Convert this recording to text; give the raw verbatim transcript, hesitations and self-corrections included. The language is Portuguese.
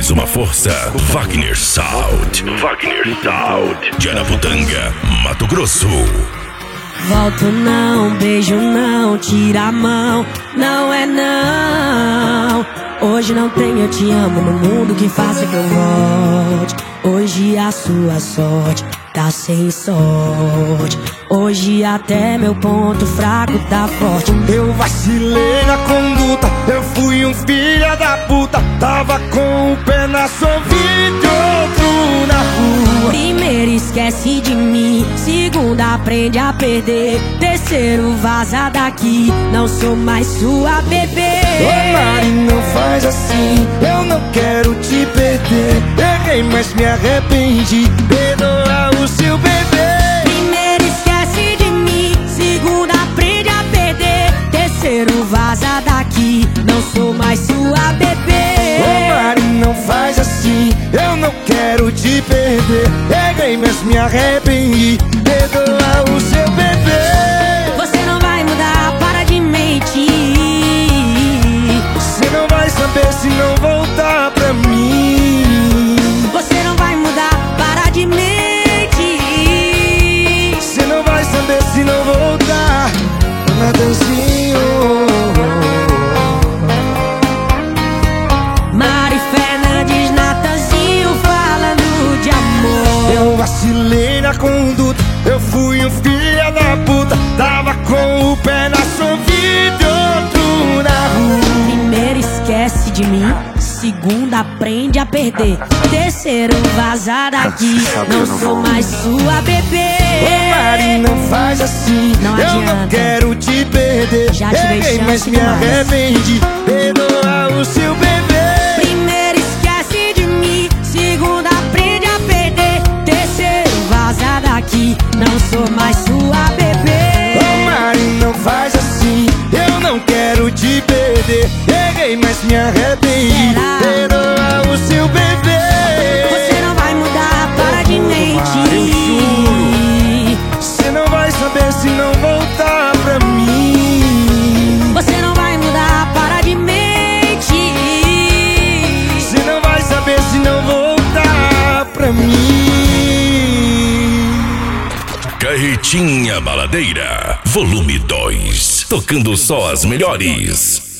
mais uma força. Wagner Sound. Wagner Sound. De Araputanga, Mato Grosso. Volto não, beijo não, tira a mão, não é não. Hoje não tem eu te amo no mundo que faça que eu volte. Hoje a sua sorte tá sem sorte. Hoje até meu ponto fraco tá forte. Eu vacilei na conduta, eu fui um filho da puta. Tava com o pé na sua vida e outro na rua. Primeiro esquece de mim, segundo aprende a perder, terceiro vaza daqui, não sou mais sua bebê. Ô Mari, não faz assim, eu não quero te perder. Errei, mas me arrependi, perdoa o seu bebê. Primeiro esquece de mim, segundo aprende a perder, terceiro vaza daqui, não sou mais sua bebê. Ô Mari, não faz assim, eu não quero te perder. Errei, mas me arrependi, perdoa o seu bebê. Você não vai mudar, para de mentir. Você não vai saber se não voltar pra mim. Você não vai mudar, para de mentir. Você não vai saber se não voltar, Natanzinho. Mari Fernandes, Natanzinho, falando de amor. Eu vacilei na conduta, eu fui um filho da puta. Tava com o pé na sua vida e outro na rua. Primeiro esquece de mim, segundo aprende a perder, terceiro vaza daqui, não sou mais sua bebê. Ô Mari, não faz assim, Não eu adianta. não quero te perder. Já te dei Errei, chance mas me demais. arrependi, perdoa o seu bebê. Primeiro esquece de mim, segundo aprende a perder, terceiro vaza daqui, não sou mais sua bebê. Ô Mari, não faz assim, eu não quero te perder. Errei, mas me arrependi, Será? perdoa o seu bebê. Você não vai mudar, para de mentir. Eu juro, você não vai saber se não voltar pra mim. Você não vai mudar, para de mentir. Você não vai saber se não voltar pra mim. Carretinha Baladeira, volume dois. Tocando só as melhores.